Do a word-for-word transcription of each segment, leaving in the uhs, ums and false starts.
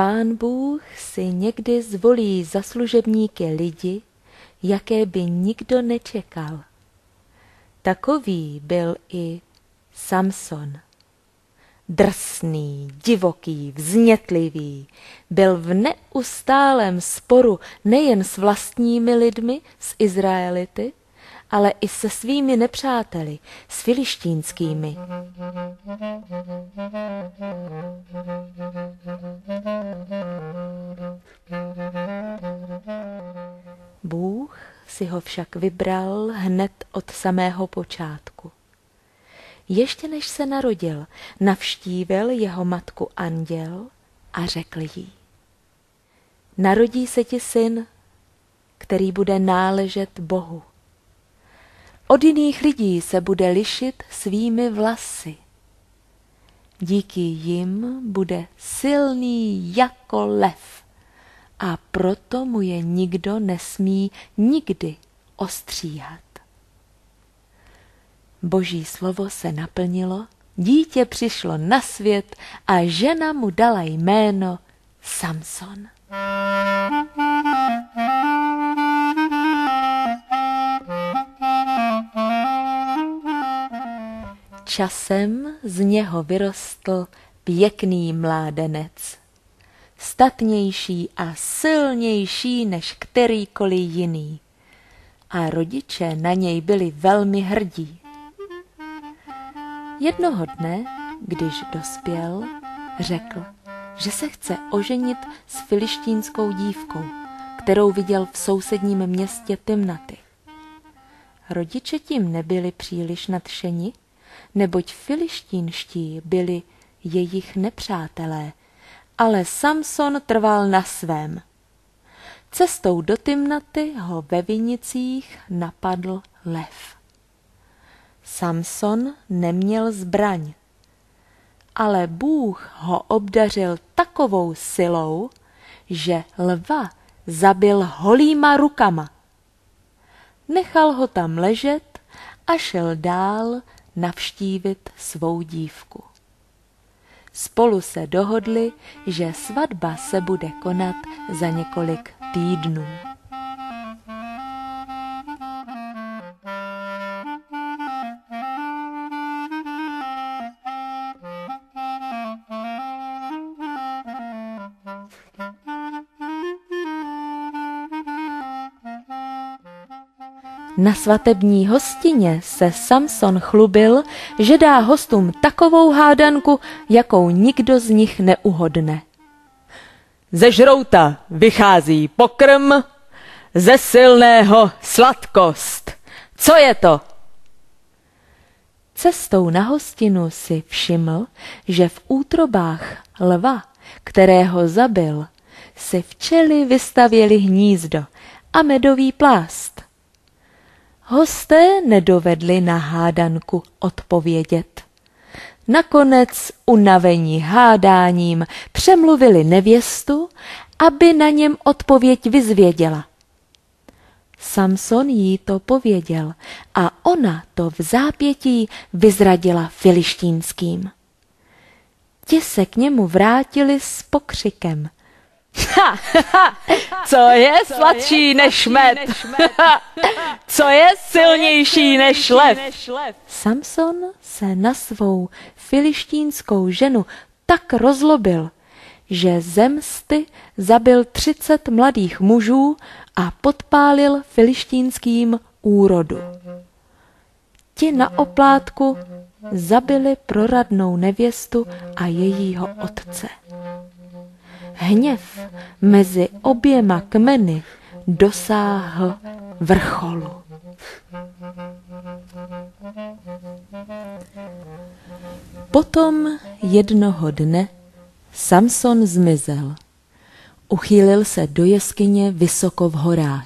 Pán Bůh si někdy zvolí za služebníky lidi, jaké by nikdo nečekal. Takový byl i Samson. Drsný, divoký, vznětlivý, byl v neustálém sporu nejen s vlastními lidmi, s Izraelity, ale i se svými nepřáteli, s filištínskými. Bůh si ho však vybral hned od samého počátku. Ještě než se narodil, navštívil jeho matku anděl a řekl jí: Narodí se ti syn, který bude náležet Bohu. Od jiných lidí se bude lišit svými vlasy. Díky jim bude silný jako lev a proto mu je nikdo nesmí nikdy ostříhat. Boží slovo se naplnilo, dítě přišlo na svět a žena mu dala jméno Samson. Časem z něho vyrostl pěkný mládenec, statnější a silnější než kterýkoliv jiný, a rodiče na něj byli velmi hrdí. Jednoho dne, když dospěl, řekl, že se chce oženit s filištínskou dívkou, kterou viděl v sousedním městě Timnaty. Rodiče tím nebyli příliš nadšeni, neboť filištínští byli jejich nepřátelé, ale Samson trval na svém. Cestou do Timnaty ho ve vinicích napadl lev. Samson neměl zbraň, ale Bůh ho obdařil takovou silou, že lva zabil holýma rukama. Nechal ho tam ležet a šel dál navštívit svou dívku. Spolu se dohodli, že svatba se bude konat za několik týdnů. Na svatební hostině se Samson chlubil, že dá hostům takovou hádanku, jakou nikdo z nich neuhodne. Ze žrouta vychází pokrm, ze silného sladkost. Co je to? Cestou na hostinu si všiml, že v útrobách lva, kterého zabil, si včely vystavěly hnízdo a medový plást. Hosté nedovedli na hádanku odpovědět. Nakonec, unavení hádáním, přemluvili nevěstu, aby na něm odpověď vyzvěděla. Samson jí to pověděl a ona to v zápětí vyzradila filištínským. Ti se k němu vrátili s pokřikem. Ha, ha, co je sladší než med? Co je silnější než lev? Samson se na svou filištínskou ženu tak rozlobil, že ze msty zabil třicet mladých mužů a podpálil filištínským úrodu. Ti na oplátku zabili proradnou nevěstu a jejího otce. Hněv mezi oběma kmeny dosáhl vrcholu. Potom jednoho dne Samson zmizel. Uchýlil se do jeskyně vysoko v horách.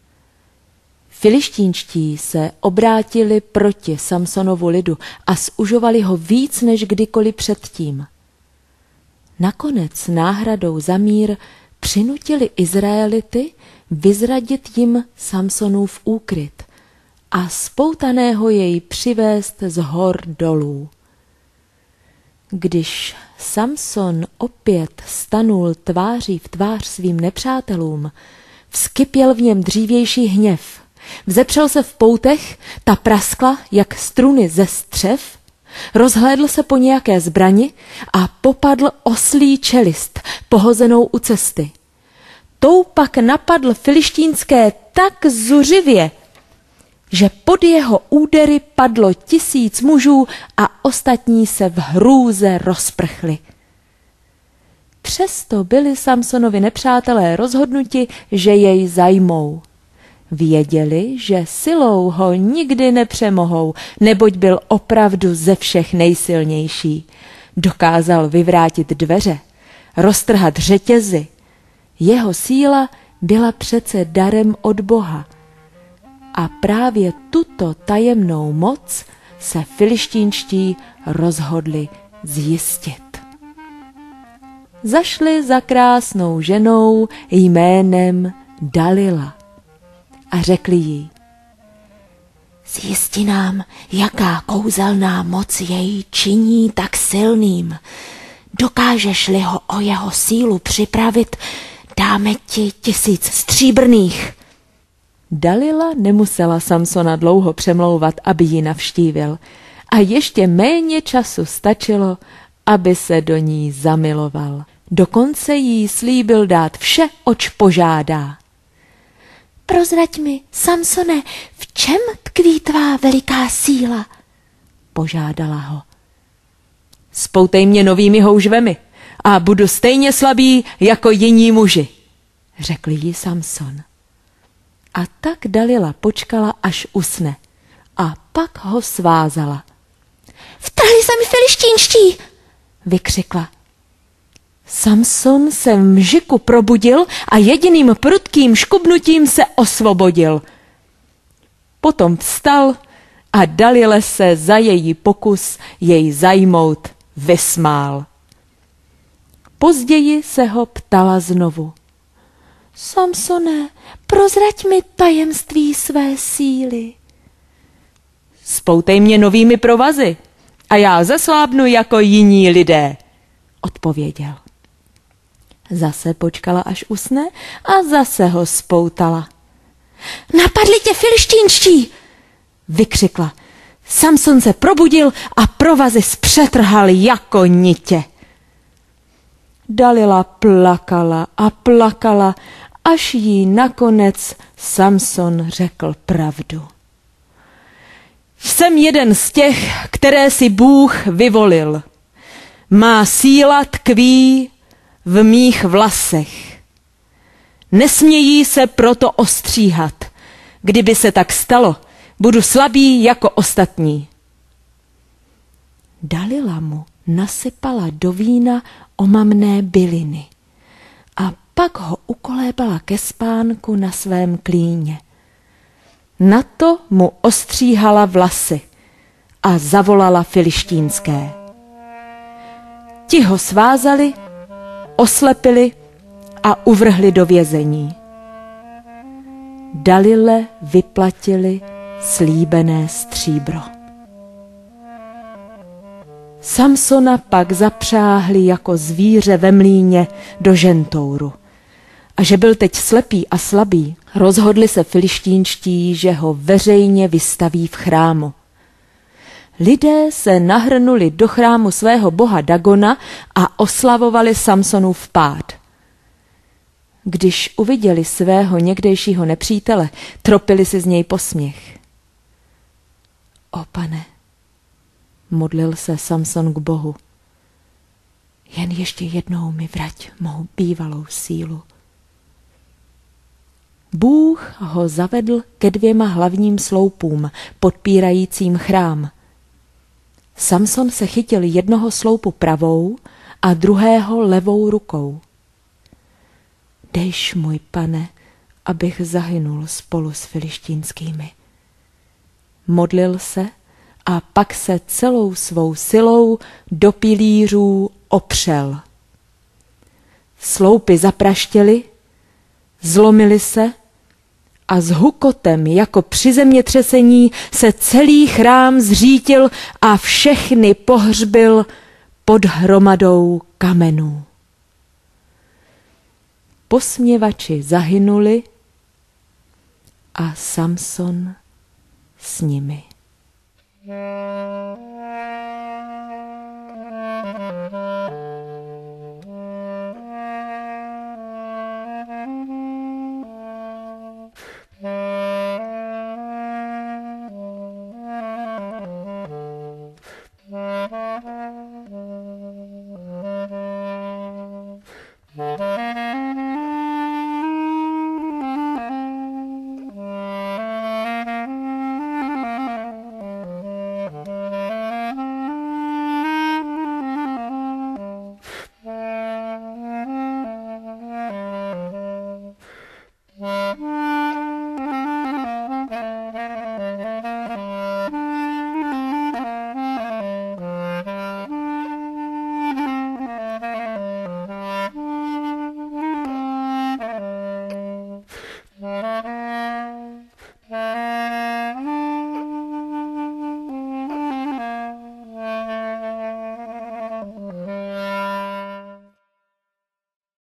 Filištínští se obrátili proti Samsonovu lidu a zužovali ho víc než kdykoliv předtím. Nakonec náhradou za mír přinutili Izraelity vyzradit jim Samsonův úkryt a spoutaného jej přivést z hor dolů. Když Samson opět stanul tváří v tvář svým nepřátelům, vzkypěl v něm dřívější hněv. Vzepřel se v poutech, ta praskla jak struny ze střev, rozhlédl se po nějaké zbrani a popadl oslí čelist, pohozenou u cesty. Tou pak napadl filištínské tak zuřivě, že pod jeho údery padlo tisíc mužů a ostatní se v hrůze rozprchli. Přesto byli Samsonovi nepřátelé rozhodnuti, že jej zajmou. Věděli, že silou ho nikdy nepřemohou, neboť byl opravdu ze všech nejsilnější. Dokázal vyvrátit dveře, roztrhat řetězy. Jeho síla byla přece darem od Boha. A právě tuto tajemnou moc se filištínští rozhodli zjistit. Zašli za krásnou ženou jménem Dalila a řekli jí: zjisti nám, jaká kouzelná moc jej činí tak silným. Dokážeš-li ho o jeho sílu připravit, dáme ti tisíc stříbrných. Dalila nemusela Samsona dlouho přemlouvat, aby ji navštívil, a ještě méně času stačilo, aby se do ní zamiloval. Dokonce jí slíbil dát vše, oč požádá. Prozrať mi, Samsone, v čem tkví tvá veliká síla? Požádala ho. Spoutej mě novými houžvemi a budu stejně slabý jako jiní muži, řekl jí Samson. A tak Dalila počkala, až usne, a pak ho svázala. Vtrhli se mi filištínští, vykřikla. Samson se v mžiku probudil a jediným prudkým škubnutím se osvobodil. Potom vstal a Dalile se za její pokus jej zajmout vysmál. Později se ho ptala znovu. Samsone, prozrať mi tajemství své síly. Spoutej mě novými provazy a já zeslábnu jako jiní lidé, odpověděl. Zase počkala, až usne, a zase ho spoutala. Napadli tě filištínští, vykřikla. Samson se probudil a provazy zpřetrhal jako nitě. Dalila plakala a plakala, až jí nakonec Samson řekl pravdu. Jsem jeden z těch, které si Bůh vyvolil. Má síla tkví v mých vlasech. Nesmějí se proto ostříhat. Kdyby se tak stalo, budu slabý jako ostatní. Dalila mu nasypala do vína omamné byliny a pak ho ukolébala ke spánku na svém klíně. Na to mu ostříhala vlasy a zavolala filištínské. Ti ho svázali, oslepili a uvrhli do vězení. Dalile vyplatili slíbené stříbro. Samsona pak zapřáhli jako zvíře ve mlýně do žentouru. A že byl teď slepý a slabý, rozhodli se filištínští, že ho veřejně vystaví v chrámu. Lidé se nahrnuli do chrámu svého boha Dagona a oslavovali Samsonův pád. Když uviděli svého někdejšího nepřítele, tropili si z něj posměch. O Pane, modlil se Samson k Bohu, jen ještě jednou mi vrať mou bývalou sílu. Bůh ho zavedl ke dvěma hlavním sloupům, podpírajícím chrám. Samson se chytil jednoho sloupu pravou a druhého levou rukou. Dejš, můj Pane, abych zahynul spolu s filištínskými. Modlil se a pak se celou svou silou do pilířů opřel. Sloupy zapraštěly, zlomily se a s hukotem jako při zemětřesení se celý chrám zřítil a všechny pohřbil pod hromadou kamenů. Posměvači zahynuli a Samson s nimi.